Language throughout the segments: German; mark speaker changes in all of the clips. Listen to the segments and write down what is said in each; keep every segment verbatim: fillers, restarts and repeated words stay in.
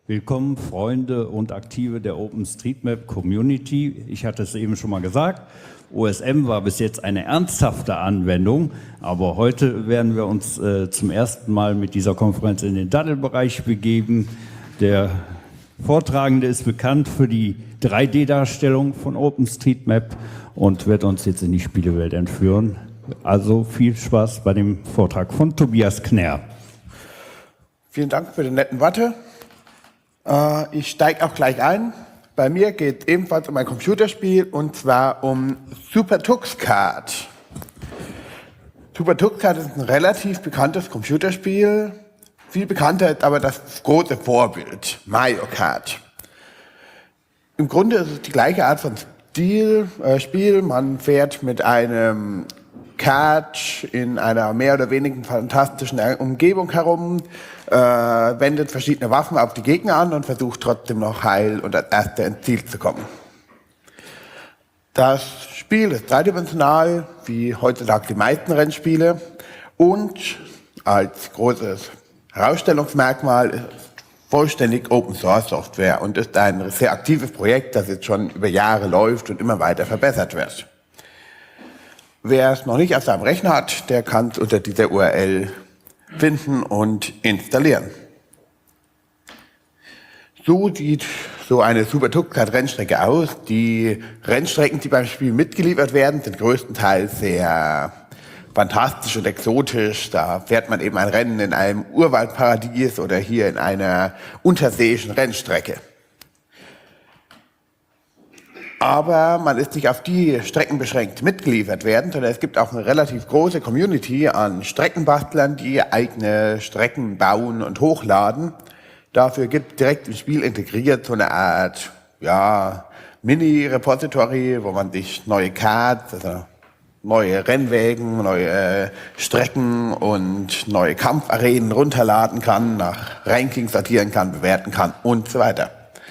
Speaker 1: Willkommen, Freunde und Aktive der OpenStreetMap Community. Ich hatte es eben schon mal gesagt, O S M war bis jetzt eine ernsthafte Anwendung, aber heute werden wir uns äh, zum ersten Mal mit dieser Konferenz in den Daddelbereich begeben. Der Vortragende ist bekannt für die drei D-Darstellung von OpenStreetMap und wird uns jetzt in die Spielewelt entführen. Also viel Spaß bei dem Vortrag von Tobias Knärr.
Speaker 2: Vielen Dank für die netten Worte. Ich steige auch gleich ein. Bei mir geht es ebenfalls um ein Computerspiel und zwar um Super Tux Kart. Super Tux Kart ist ein relativ bekanntes Computerspiel. Viel bekannter ist aber das große Vorbild, Mario Kart. Im Grunde ist es die gleiche Art von Stil, äh, Spiel. Man fährt mit einem Kart in einer mehr oder weniger fantastischen Umgebung herum, äh, wendet verschiedene Waffen auf die Gegner an und versucht trotzdem noch heil und als Erster ins Ziel zu kommen. Das Spiel ist dreidimensional, wie heutzutage die meisten Rennspiele, und als großes Herausstellungsmerkmal ist vollständig Open Source Software und ist ein sehr aktives Projekt, das jetzt schon über Jahre läuft und immer weiter verbessert wird. Wer es noch nicht auf seinem Rechner hat, der kann es unter dieser U R L finden und installieren. So sieht so eine Super Tux Kart Rennstrecke aus. Die Rennstrecken, die beim Spiel mitgeliefert werden, sind größtenteils sehr fantastisch und exotisch. Da fährt man eben ein Rennen in einem Urwaldparadies oder hier in einer unterseeischen Rennstrecke. Aber man ist nicht auf die Strecken beschränkt, die mitgeliefert werden, sondern es gibt auch eine relativ große Community an Streckenbastlern, die eigene Strecken bauen und hochladen. Dafür gibt es direkt im Spiel integriert so eine Art ja, Mini-Repository, wo man sich neue Karts, also neue Rennwägen, neue Strecken und neue Kampfarenen runterladen kann, nach Rankings sortieren kann, bewerten kann und so weiter.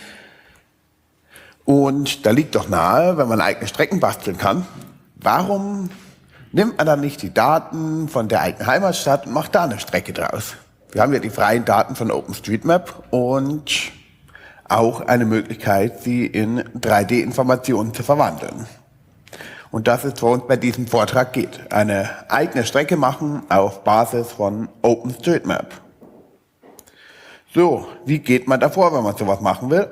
Speaker 2: Und da liegt doch nahe, wenn man eigene Strecken basteln kann, warum nimmt man dann nicht die Daten von der eigenen Heimatstadt und macht da eine Strecke draus? Wir haben ja die freien Daten von OpenStreetMap und auch eine Möglichkeit, sie in drei D-Informationen zu verwandeln. Und das ist, worum es bei diesem Vortrag geht. Eine eigene Strecke machen auf Basis von OpenStreetMap. So, wie geht man davor, wenn man sowas machen will?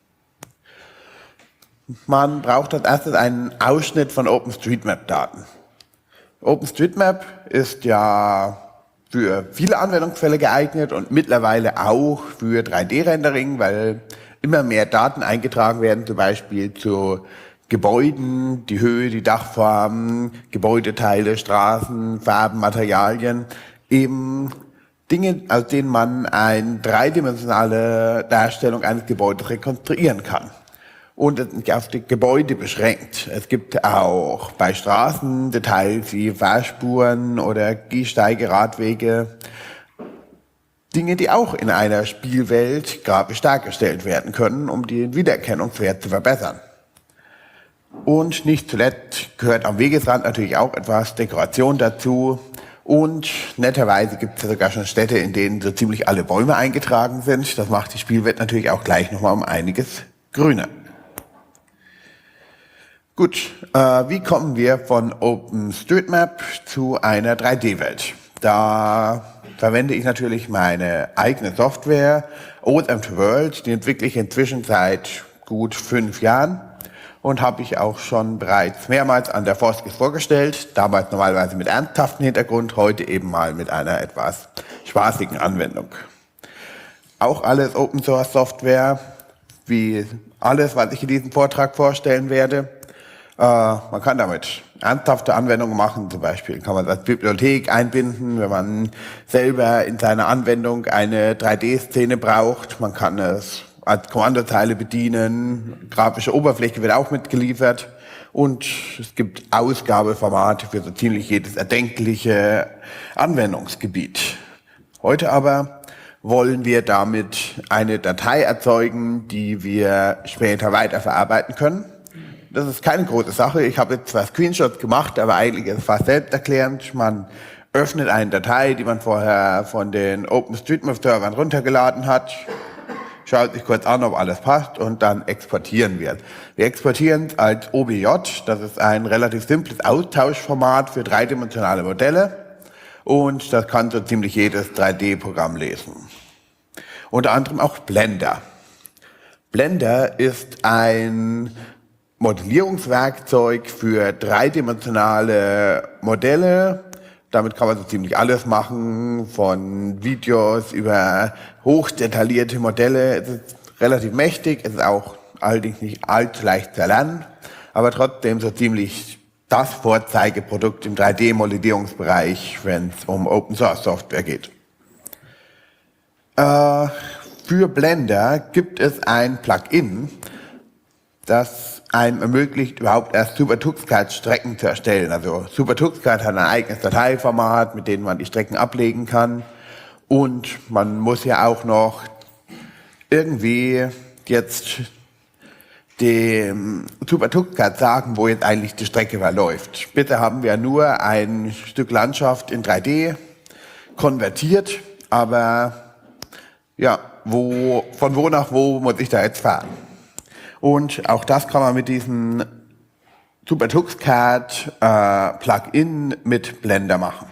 Speaker 2: Man braucht als erstes einen Ausschnitt von OpenStreetMap-Daten. OpenStreetMap ist ja für viele Anwendungsfälle geeignet und mittlerweile auch für drei D-Rendering, weil immer mehr Daten eingetragen werden, zum Beispiel zu Gebäuden, die Höhe, die Dachformen, Gebäudeteile, Straßen, Farben, Materialien, eben Dinge, aus denen man eine dreidimensionale Darstellung eines Gebäudes rekonstruieren kann. Und es ist nicht auf die Gebäude beschränkt. Es gibt auch bei Straßen Details wie Fahrspuren oder Gehsteige, Radwege, Dinge, die auch in einer Spielwelt grafisch dargestellt werden können, um den Wiedererkennungswert zu verbessern. Und nicht zuletzt gehört am Wegesrand natürlich auch etwas Dekoration dazu. Und netterweise gibt es sogar schon Städte, in denen so ziemlich alle Bäume eingetragen sind. Das macht die Spielwelt natürlich auch gleich nochmal um einiges grüner. Gut, äh, wie kommen wir von OpenStreetMap zu einer drei D-Welt? Da verwende ich natürlich meine eigene Software, O S M to World, die entwickle ich inzwischen seit gut fünf Jahren und habe ich auch schon bereits mehrmals an der Foskis vorgestellt, damals normalerweise mit ernsthaftem Hintergrund, heute eben mal mit einer etwas spaßigen Anwendung. Auch alles Open Source Software, wie alles, was ich in diesem Vortrag vorstellen werde. Äh, man kann damit ernsthafte Anwendungen machen, zum Beispiel kann man das als Bibliothek einbinden, wenn man selber in seiner Anwendung eine drei D-Szene braucht. Man kann es als Kommandozeile bedienen, grafische Oberfläche wird auch mitgeliefert und es gibt Ausgabeformate für so ziemlich jedes erdenkliche Anwendungsgebiet. Heute aber wollen wir damit eine Datei erzeugen, die wir später weiterverarbeiten können. Das ist keine große Sache. Ich habe jetzt zwar Screenshots gemacht, aber eigentlich ist es fast selbsterklärend. Man öffnet eine Datei, die man vorher von den OpenStreetMap-Servern runtergeladen hat, schaut sich kurz an, ob alles passt und dann exportieren wir. Wir exportieren es als O B J, das ist ein relativ simples Austauschformat für dreidimensionale Modelle und das kann so ziemlich jedes drei D-Programm lesen. Unter anderem auch Blender. Blender ist ein Modellierungswerkzeug für dreidimensionale Modelle. Damit kann man so ziemlich alles machen, von Videos über hochdetaillierte Modelle. Es ist relativ mächtig, es ist auch allerdings nicht allzu leicht zu erlernen, aber trotzdem so ziemlich das Vorzeigeprodukt im drei D-Modellierungsbereich, wenn es um Open-Source-Software geht. Äh, für Blender gibt es ein Plugin, das einem ermöglicht, überhaupt erst SuperTuxCAD-Strecken zu erstellen. Also SuperTuxCAD hat ein eigenes Dateiformat, mit dem man die Strecken ablegen kann. Und man muss ja auch noch irgendwie jetzt dem SuperTuxCAD sagen, wo jetzt eigentlich die Strecke verläuft. Bitte haben wir nur ein Stück Landschaft in drei D konvertiert, aber ja, wo, von wo nach wo muss ich da jetzt fahren? Und auch das kann man mit diesem SuperTuxCAD äh, Plugin mit Blender machen.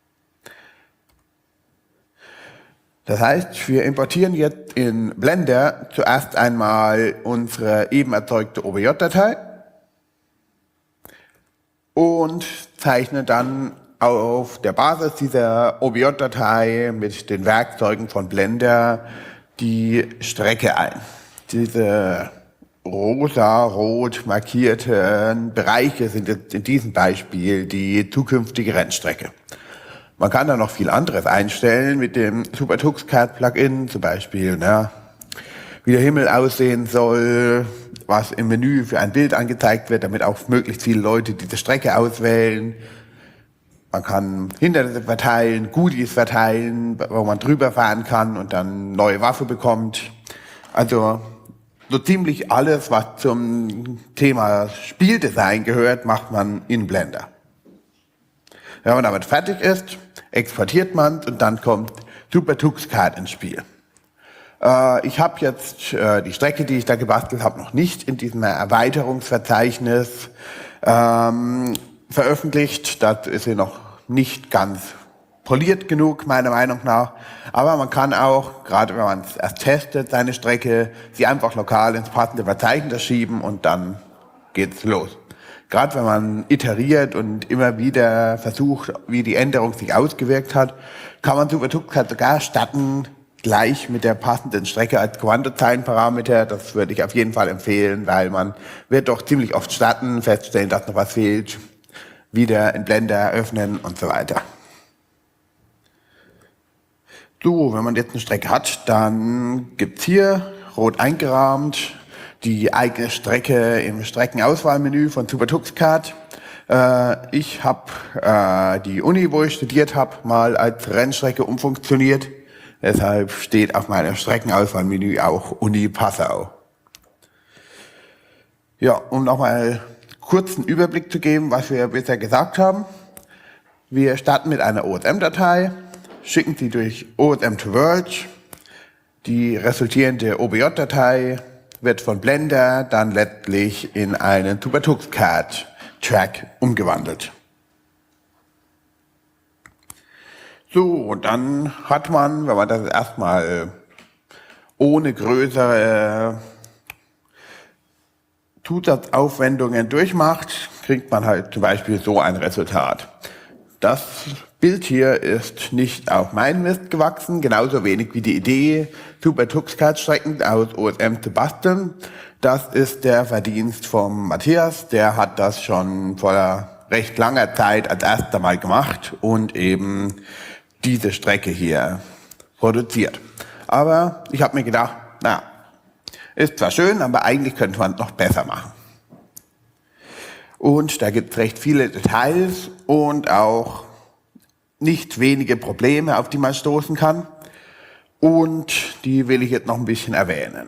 Speaker 2: Das heißt, wir importieren jetzt in Blender zuerst einmal unsere eben erzeugte O B J-Datei und zeichnen dann auf der Basis dieser O B J-Datei mit den Werkzeugen von Blender die Strecke ein. Diese rosa-rot markierten Bereiche sind jetzt in diesem Beispiel die zukünftige Rennstrecke. Man kann da noch viel anderes einstellen mit dem SuperTuxCAD-Plugin, zum Beispiel, na, wie der Himmel aussehen soll, was im Menü für ein Bild angezeigt wird, damit auch möglichst viele Leute diese Strecke auswählen. Man kann Hindernisse verteilen, Goodies verteilen, wo man drüber fahren kann und dann neue Waffe bekommt. Also so ziemlich alles, was zum Thema Spieldesign gehört, macht man in Blender. Wenn man damit fertig ist, exportiert man es und dann kommt SuperTuxCAD ins Spiel. Äh, ich habe jetzt äh, die Strecke, die ich da gebastelt habe, noch nicht in diesem Erweiterungsverzeichnis ähm, veröffentlicht. Das ist ja noch nicht ganz poliert genug, meiner Meinung nach. Aber man kann auch, gerade wenn man es erst testet, seine Strecke, sie einfach lokal ins passende Verzeichnis schieben und dann geht's los. Gerade wenn man iteriert und immer wieder versucht, wie die Änderung sich ausgewirkt hat, kann man SuperTuxCAD sogar starten, gleich mit der passenden Strecke als Kommandozeilenparameter. Das würde ich auf jeden Fall empfehlen, weil man wird doch ziemlich oft starten, feststellen, dass noch was fehlt, wieder in Blender öffnen und so weiter. So, wenn man jetzt eine Strecke hat, dann gibt's hier rot eingerahmt die eigene Strecke im Streckenauswahlmenü von SuperTuxCAD. Äh, ich habe äh, die Uni, wo ich studiert habe, mal als Rennstrecke umfunktioniert. Deshalb steht auf meinem Streckenauswahlmenü auch Uni Passau. Ja, um nochmal kurzen Überblick zu geben, was wir bisher gesagt haben. Wir starten mit einer O S M-Datei, schicken sie durch O S M to World. Die resultierende O B J-Datei wird von Blender dann letztlich in einen SuperTuxCAD-Track umgewandelt. So, und dann hat man, wenn man das erstmal ohne größere Zusatzaufwendungen durchmacht, kriegt man halt zum Beispiel so ein Resultat. Das Bild hier ist nicht auf meinen Mist gewachsen, genauso wenig wie die Idee, SuperTuxCAD-Strecken aus O S M zu basteln. Das ist der Verdienst vom Matthias, der hat das schon vor recht langer Zeit als erster Mal gemacht und eben diese Strecke hier produziert. Aber ich habe mir gedacht, na, ist zwar schön, aber eigentlich könnte man es noch besser machen. Und da gibt es recht viele Details und auch nicht wenige Probleme, auf die man stoßen kann. Und die will ich jetzt noch ein bisschen erwähnen.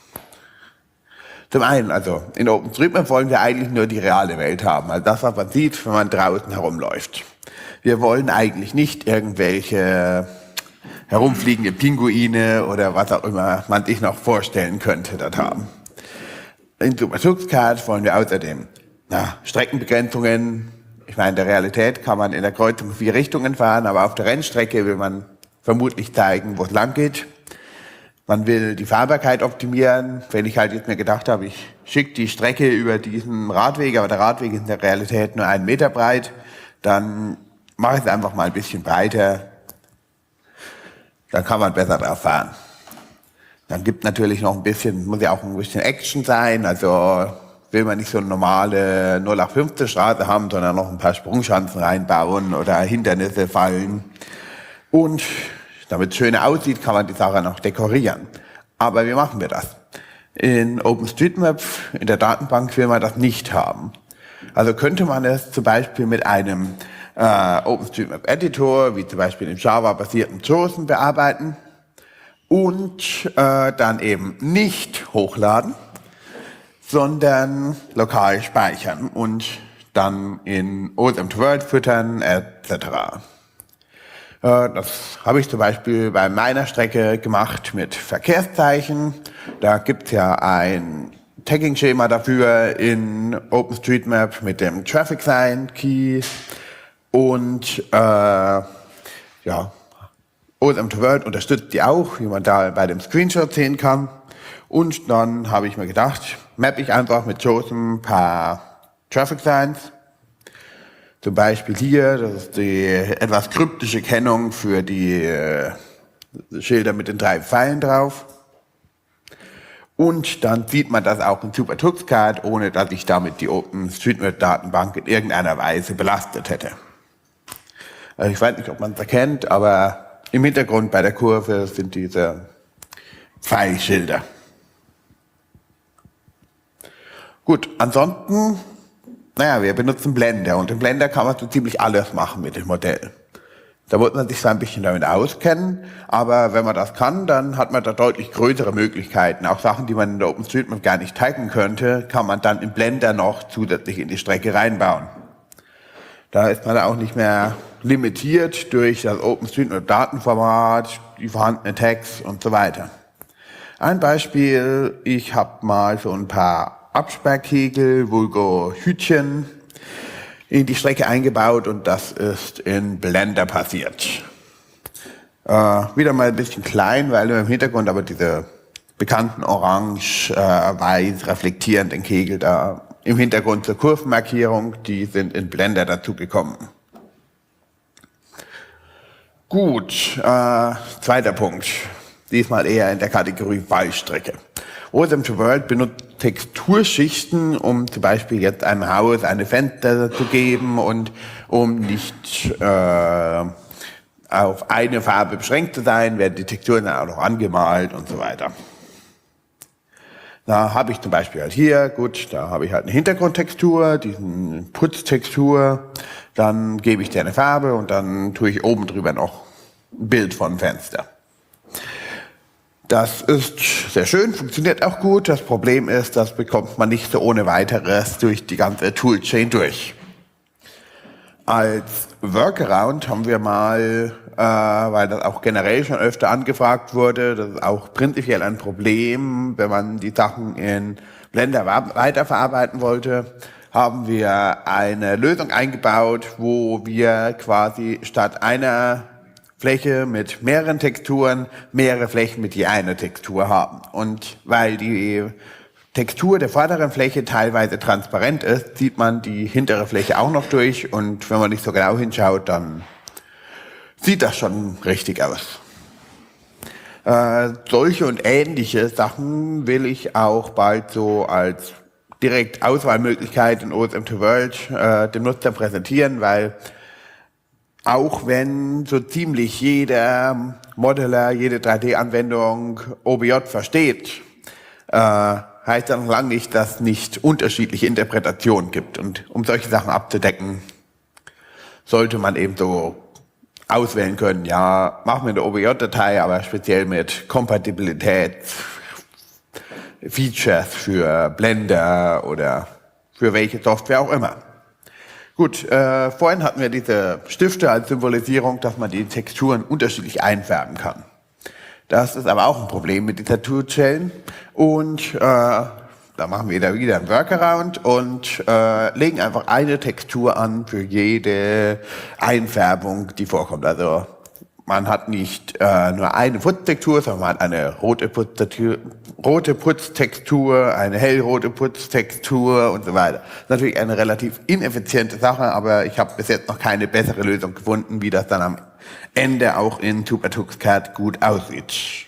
Speaker 2: Zum einen, also in OpenStreetMap wollen wir eigentlich nur die reale Welt haben, also das, was man sieht, wenn man draußen herumläuft. Wir wollen eigentlich nicht irgendwelche herumfliegende Pinguine oder was auch immer man sich noch vorstellen könnte dort haben. In SuperTuxCard wollen wir außerdem na, Streckenbegrenzungen. Ich meine, in der Realität kann man in der Kreuzung vier Richtungen fahren, aber auf der Rennstrecke will man vermutlich zeigen, wo es lang geht. Man will die Fahrbarkeit optimieren. Wenn ich halt jetzt mir gedacht habe, ich schicke die Strecke über diesen Radweg, aber der Radweg ist in der Realität nur einen Meter breit, dann mache ich es einfach mal ein bisschen breiter. Dann kann man besser drauf fahren. Dann gibt natürlich noch ein bisschen, muss ja auch ein bisschen Action sein, also will man nicht so eine normale null acht fünfzehn Straße haben, sondern noch ein paar Sprungschanzen reinbauen oder Hindernisse fallen. Und damit es schöner aussieht, kann man die Sache noch dekorieren. Aber wie machen wir das? In OpenStreetMap, in der Datenbank, will man das nicht haben. Also könnte man es zum Beispiel mit einem äh, OpenStreetMap-Editor, wie zum Beispiel im Java-basierten JOSM, bearbeiten und äh, dann eben nicht hochladen, sondern lokal speichern und dann in O S M to World füttern et cetera. Äh, das habe ich zum Beispiel bei meiner Strecke gemacht mit Verkehrszeichen. Da gibt's ja ein Tagging-Schema dafür in OpenStreetMap mit dem Traffic Sign Key und äh, ja, O S M to World unterstützt die auch, wie man da bei dem Screenshot sehen kann. Und dann habe ich mir gedacht, mappe ich einfach mit JOSM ein paar Traffic Signs. Zum Beispiel hier, das ist die etwas kryptische Kennung für die äh, Schilder mit den drei Pfeilen drauf. Und dann sieht man das auch in SuperTuxCard, ohne dass ich damit die OpenStreetMap-Datenbank in irgendeiner Weise belastet hätte. Also ich weiß nicht, ob man es erkennt, aber im Hintergrund bei der Kurve sind diese Pfeilschilder. Gut, ansonsten, naja, wir benutzen Blender und im Blender kann man so ziemlich alles machen mit dem Modell. Da muss man sich zwar ein bisschen damit auskennen, aber wenn man das kann, dann hat man da deutlich größere Möglichkeiten. Auch Sachen, die man in der OpenStreetMap gar nicht taggen könnte, kann man dann im Blender noch zusätzlich in die Strecke reinbauen. Da ist man auch nicht mehr limitiert durch das OpenStreetMap-Datenformat, die vorhandenen Tags und so weiter. Ein Beispiel, ich habe mal so ein paar Absperrkegel, vulgo Hütchen, in die Strecke eingebaut und das ist in Blender passiert. Äh, wieder mal ein bisschen klein, weil im Hintergrund aber diese bekannten orange, äh, weiß reflektierenden Kegel da im Hintergrund zur Kurvenmarkierung, die sind in Blender dazugekommen. Gut, äh, zweiter Punkt. Diesmal eher in der Kategorie Fallstrecke. O S M to World benutzt Texturschichten, um zum Beispiel jetzt einem Haus eine Fenster zu geben und um nicht äh, auf eine Farbe beschränkt zu sein, werden die Texturen dann auch noch angemalt und so weiter. Da habe ich zum Beispiel halt hier, gut, da habe ich halt eine Hintergrundtextur, diesen Putztextur, dann gebe ich dir eine Farbe und dann tue ich oben drüber noch ein Bild von Fenster. Das ist sehr schön, funktioniert auch gut. Das Problem ist, das bekommt man nicht so ohne weiteres durch die ganze Toolchain durch. Als Workaround haben wir mal, äh, weil das auch generell schon öfter angefragt wurde, das ist auch prinzipiell ein Problem, wenn man die Sachen in Blender weiterverarbeiten wollte, haben wir eine Lösung eingebaut, wo wir quasi statt einer Fläche mit mehreren Texturen, mehrere Flächen mit je einer Textur haben. Und weil die Textur der vorderen Fläche teilweise transparent ist, sieht man die hintere Fläche auch noch durch und wenn man nicht so genau hinschaut, dann sieht das schon richtig aus. Äh, solche und ähnliche Sachen will ich auch bald so als direkt Auswahlmöglichkeit in O S M to World äh, dem Nutzer präsentieren, weil auch wenn so ziemlich jeder Modeler, jede drei D-Anwendung O B J versteht, äh, heißt das noch lange nicht, dass es nicht unterschiedliche Interpretationen gibt. Und um solche Sachen abzudecken, sollte man eben so auswählen können, ja, machen wir eine O B J-Datei, aber speziell mit Kompatibilitätsfeatures für Blender oder für welche Software auch immer. Gut, äh, vorhin hatten wir diese Stifte als Symbolisierung, dass man die Texturen unterschiedlich einfärben kann. Das ist aber auch ein Problem mit dieser Toolchain und äh, da machen wir da wieder einen Workaround und äh, legen einfach eine Textur an für jede Einfärbung, die vorkommt. Also man hat nicht äh, nur eine Putztextur, sondern man hat eine rote Putztextur, rote Putztextur, eine hellrote Putztextur und so weiter. Das ist natürlich eine relativ ineffiziente Sache, aber ich habe bis jetzt noch keine bessere Lösung gefunden, wie das dann am Ende auch in SuperTuxCAD gut aussieht.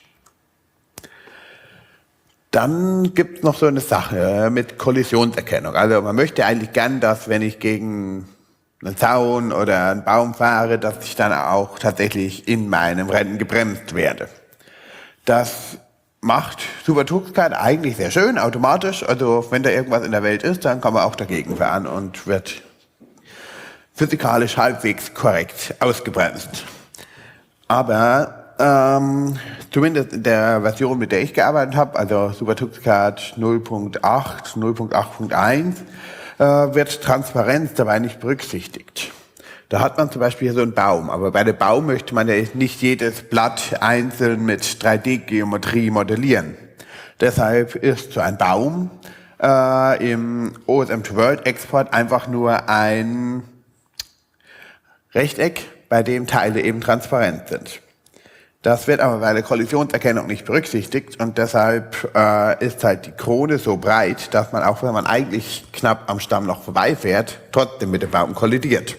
Speaker 2: Dann gibt es noch so eine Sache mit Kollisionserkennung. Also man möchte eigentlich gern, dass wenn ich gegen einen Zaun oder einen Baum fahre, dass ich dann auch tatsächlich in meinem Rennen gebremst werde. Das macht SuperTuxCAD eigentlich sehr schön, automatisch. Also wenn da irgendwas in der Welt ist, dann kann man auch dagegen fahren und wird physikalisch halbwegs korrekt ausgebremst. Aber ähm, zumindest in der Version, mit der ich gearbeitet habe, also SuperTuxCAD null Punkt acht, null Punkt acht Punkt eins, wird Transparenz dabei nicht berücksichtigt. Da hat man zum Beispiel hier so einen Baum, aber bei dem Baum möchte man ja nicht jedes Blatt einzeln mit drei D-Geometrie modellieren. Deshalb ist so ein Baum äh, im O S M to World Export einfach nur ein Rechteck, bei dem Teile eben transparent sind. Das wird aber bei der Kollisionserkennung nicht berücksichtigt und deshalb äh, ist halt die Krone so breit, dass man auch wenn man eigentlich knapp am Stamm noch vorbeifährt, trotzdem mit dem Baum kollidiert.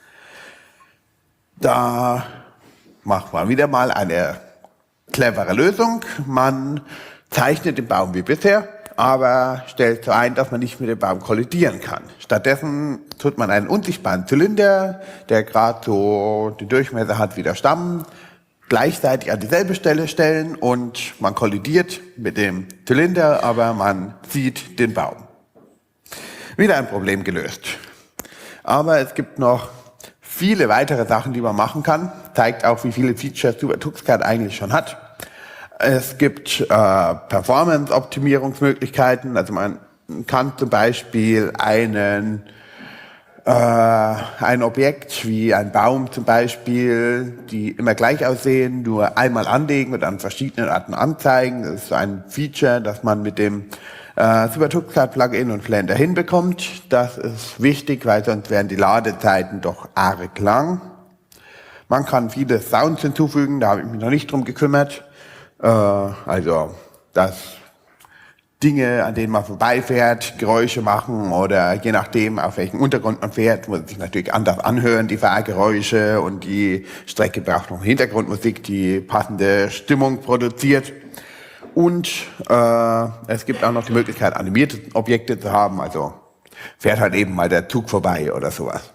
Speaker 2: Da macht man wieder mal eine clevere Lösung. Man zeichnet den Baum wie bisher, aber stellt so ein, dass man nicht mit dem Baum kollidieren kann. Stattdessen tut man einen unsichtbaren Zylinder, der gerade so den Durchmesser hat wie der Stamm, gleichzeitig an dieselbe Stelle stellen und man kollidiert mit dem Zylinder, aber man sieht den Baum. Wieder ein Problem gelöst. Aber es gibt noch viele weitere Sachen, die man machen kann. Zeigt auch, wie viele Features SuperTuxCAD eigentlich schon hat. Es gibt äh, Performance-Optimierungsmöglichkeiten. Also man kann zum Beispiel einen ein Objekt wie ein Baum zum Beispiel, die immer gleich aussehen, nur einmal anlegen und an verschiedenen Arten anzeigen. Das ist so ein Feature, das man mit dem äh, SuperTuxCAD-Plugin und Blender hinbekommt. Das ist wichtig, weil sonst wären die Ladezeiten doch arg lang. Man kann viele Sounds hinzufügen, da habe ich mich noch nicht drum gekümmert. Äh, also das Dinge, an denen man vorbeifährt, Geräusche machen oder je nachdem, auf welchem Untergrund man fährt, muss sich natürlich anders anhören, die Fahrgeräusche und die Strecke braucht noch Hintergrundmusik, die passende Stimmung produziert. Und äh, es gibt auch noch die Möglichkeit, animierte Objekte zu haben, also fährt halt eben mal der Zug vorbei oder sowas.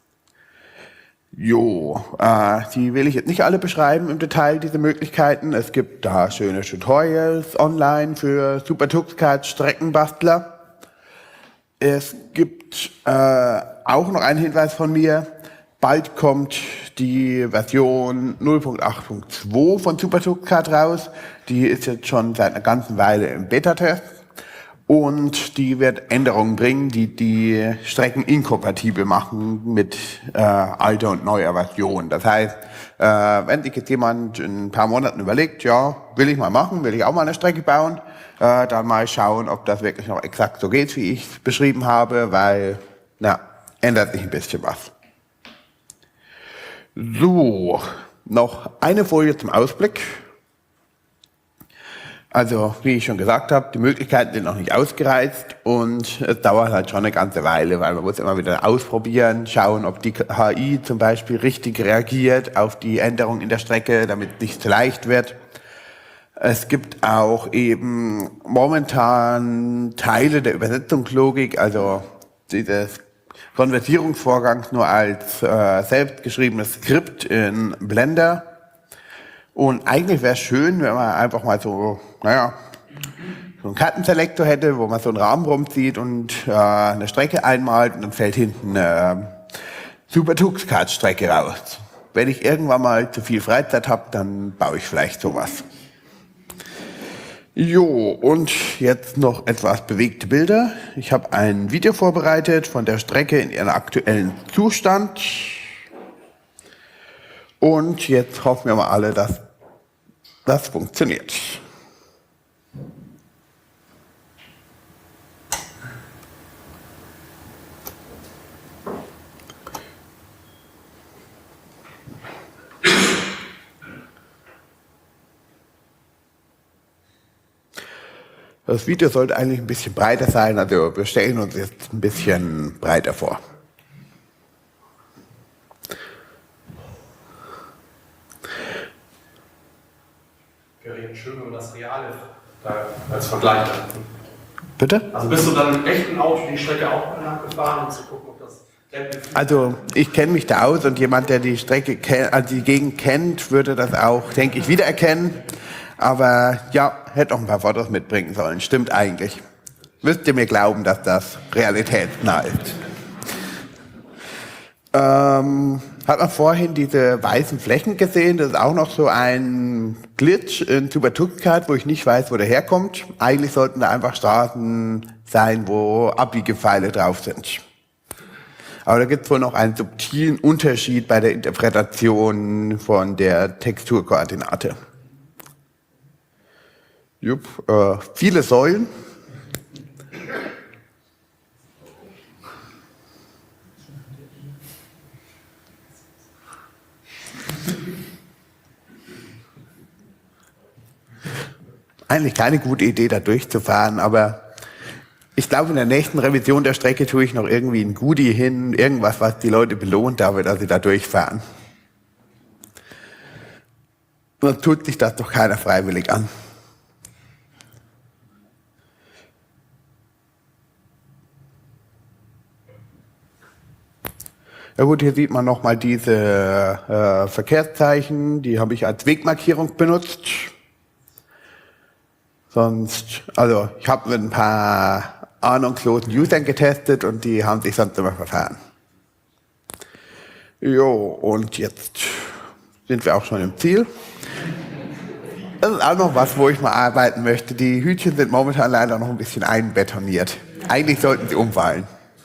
Speaker 2: Jo, äh, die will ich jetzt nicht alle beschreiben im Detail, diese Möglichkeiten. Es gibt da schöne Tutorials online für SuperTuxCAD Streckenbastler. Es gibt äh, auch noch einen Hinweis von mir. Bald kommt die Version null Punkt acht Punkt zwei von SuperTuxCAD raus. Die ist jetzt schon seit einer ganzen Weile im Beta-Test. Und die wird Änderungen bringen, die die Strecken inkompatibel machen mit äh, alter und neuer Version. Das heißt, äh, wenn sich jetzt jemand in ein paar Monaten überlegt, ja, will ich mal machen, will ich auch mal eine Strecke bauen, äh, dann mal schauen, ob das wirklich noch exakt so geht, wie ich es beschrieben habe, weil, na, ändert sich ein bisschen was. So, noch eine Folie zum Ausblick. Also, wie ich schon gesagt habe, die Möglichkeiten sind noch nicht ausgereizt und es dauert halt schon eine ganze Weile, weil man muss immer wieder ausprobieren, schauen, ob die H I zum Beispiel richtig reagiert auf die Änderung in der Strecke, damit es nicht zu leicht wird. Es gibt auch eben momentan Teile der Übersetzungslogik, also dieses Konvertierungsvorgangs nur als äh, selbstgeschriebenes Skript in Blender. Und eigentlich wäre es schön, wenn man einfach mal so, naja, so einen Kartenselektor hätte, wo man so einen Rahmen rumzieht und äh, eine Strecke einmalt und dann fällt hinten eine SuperTuxCAD-Strecke raus. Wenn ich irgendwann mal zu viel Freizeit habe, dann baue ich vielleicht sowas. Jo, und jetzt noch etwas bewegte Bilder. Ich habe ein Video vorbereitet von der Strecke in ihrem aktuellen Zustand. Und jetzt hoffen wir mal alle, dass das funktioniert. Das Video sollte eigentlich ein bisschen breiter sein, also wir stellen uns jetzt ein bisschen breiter vor.
Speaker 3: Wäre jetzt schön, wenn man das Reale da als Vergleich hat.
Speaker 2: Bitte?
Speaker 3: Also bist du dann im echten Auto die Strecke auch mal nachgefahren, um zu gucken, ob das Tempo...
Speaker 2: Also ich kenne mich da aus und jemand, der die Strecke kennt, also die Gegend kennt, würde das auch, denke ich, wiedererkennen. Aber ja, hätte auch ein paar Fotos mitbringen sollen. Stimmt eigentlich. Müsst ihr mir glauben, dass das realitätsnah ist. Ähm, hat man vorhin diese weißen Flächen gesehen? Das ist auch noch so ein Glitch in SuperTuxCard, wo ich nicht weiß, wo der herkommt. Eigentlich sollten da einfach Straßen sein, wo Abbiegepfeile drauf sind. Aber da gibt es wohl noch einen subtilen Unterschied bei der Interpretation von der Texturkoordinate. Jupp, äh, viele Säulen. Eigentlich keine gute Idee, da durchzufahren, aber ich glaube, in der nächsten Revision der Strecke tue ich noch irgendwie ein Goodie hin, irgendwas, was die Leute belohnt dafür, dass sie da durchfahren. Sonst tut sich das doch keiner freiwillig an. Ja gut, hier sieht man nochmal diese äh, Verkehrszeichen, die habe ich als Wegmarkierung benutzt. Sonst, also ich habe mit ein paar ahnungslosen Usern getestet und die haben sich sonst immer verfahren. Jo, und jetzt sind wir auch schon im Ziel. Das ist auch noch was, wo ich mal arbeiten möchte. Die Hütchen sind momentan leider noch ein bisschen einbetoniert. Eigentlich sollten sie umfallen.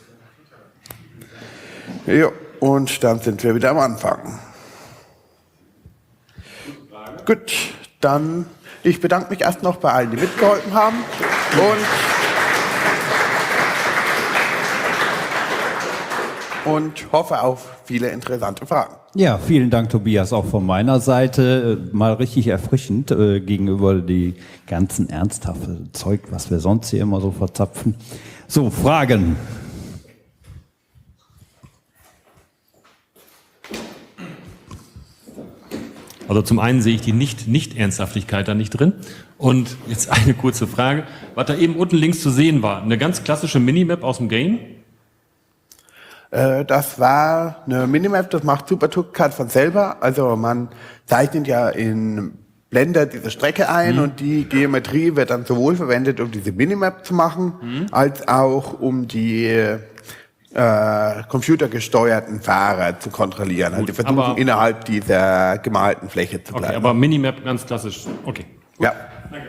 Speaker 2: Jo, und dann sind wir wieder am Anfang. Gut, dann ich bedanke mich erst noch bei allen, die mitgeholfen haben und, und hoffe auf viele interessante Fragen.
Speaker 1: Ja, vielen Dank, Tobias, auch von meiner Seite. Mal richtig erfrischend äh, gegenüber die ganzen ernsthaften Zeug, was wir sonst hier immer so verzapfen. So, Fragen.
Speaker 4: Also zum einen sehe ich die Nicht- Nicht-Ernsthaftigkeit da nicht drin. Und jetzt eine kurze Frage. Was da eben unten links zu sehen war, eine ganz klassische Minimap aus dem Game?
Speaker 2: Äh, das war eine Minimap, das macht SuperTuxCard von selber. Also man zeichnet ja in Blender diese Strecke ein mhm. und die Geometrie wird dann sowohl verwendet, um diese Minimap zu machen, mhm. als auch um die Äh, computergesteuerten Fahrer zu kontrollieren. Also die versuchen aber innerhalb dieser gemalten Fläche zu bleiben.
Speaker 4: Okay, aber Minimap ganz klassisch. Okay. Gut.
Speaker 2: Ja.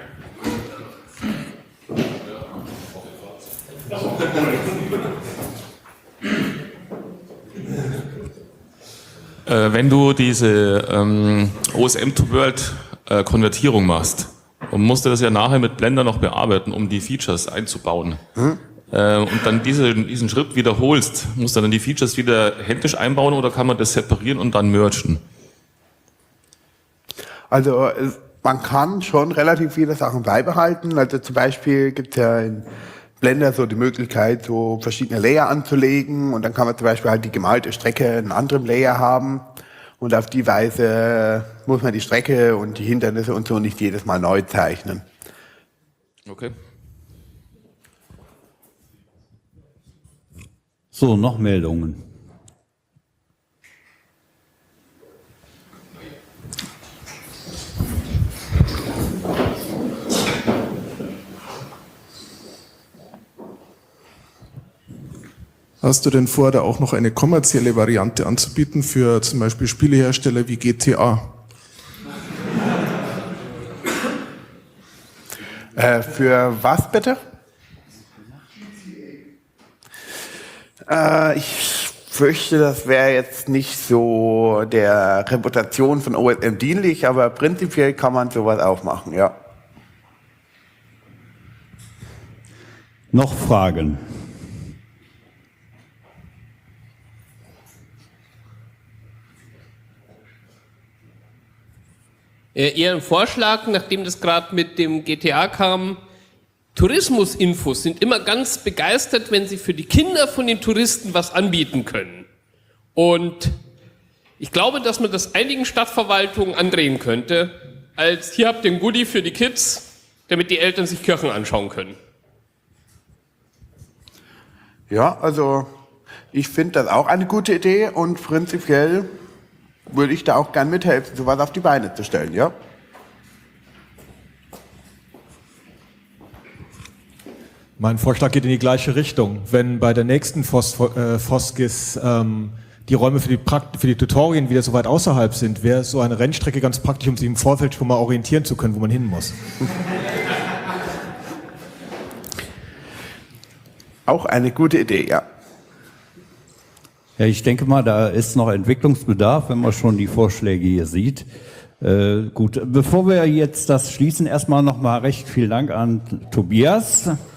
Speaker 4: Äh, wenn du diese ähm, O S M to World äh, Konvertierung machst, und musst du das ja nachher mit Blender noch bearbeiten, um die Features einzubauen. Hm? Und dann diese, diesen Schritt wiederholst, musst du dann die Features wieder händisch einbauen oder kann man das separieren und dann mergen?
Speaker 2: Also man kann schon relativ viele Sachen beibehalten. Also zum Beispiel gibt es ja in Blender so die Möglichkeit, so verschiedene Layer anzulegen und dann kann man zum Beispiel halt die gemalte Strecke in einem anderen Layer haben und auf die Weise muss man die Strecke und die Hindernisse und so nicht jedes Mal neu zeichnen.
Speaker 4: Okay.
Speaker 1: So, noch Meldungen.
Speaker 5: Hast du denn vor, da auch noch eine kommerzielle Variante anzubieten für zum Beispiel Spielehersteller wie G T A?
Speaker 2: Äh, für was bitte? Äh, ich fürchte, das wäre jetzt nicht so der Reputation von O S M dienlich, aber prinzipiell kann man sowas auch machen, ja.
Speaker 1: Noch Fragen?
Speaker 6: Äh, eher ein Vorschlag, nachdem das gerade mit dem G T A kam. Tourismusinfos sind immer ganz begeistert, wenn sie für die Kinder von den Touristen was anbieten können. Und ich glaube, dass man das einigen Stadtverwaltungen andrehen könnte, als hier habt ihr ein Goodie für die Kids, damit die Eltern sich Kirchen anschauen können.
Speaker 2: Ja, also ich finde das auch eine gute Idee und prinzipiell würde ich da auch gern mithelfen, sowas auf die Beine zu stellen, ja.
Speaker 7: Mein Vorschlag geht in die gleiche Richtung. Wenn bei der nächsten Fos äh, Foskis ähm, die Räume für die, Prakt für die Tutorien wieder so weit außerhalb sind, wäre so eine Rennstrecke ganz praktisch, um sich im Vorfeld schon mal orientieren zu können, wo man hin muss.
Speaker 2: Auch eine gute Idee, ja.
Speaker 1: Ja, ich denke mal, da ist noch Entwicklungsbedarf, wenn man schon die Vorschläge hier sieht. Äh, gut, bevor wir jetzt das schließen, erstmal nochmal recht vielen Dank an Tobias.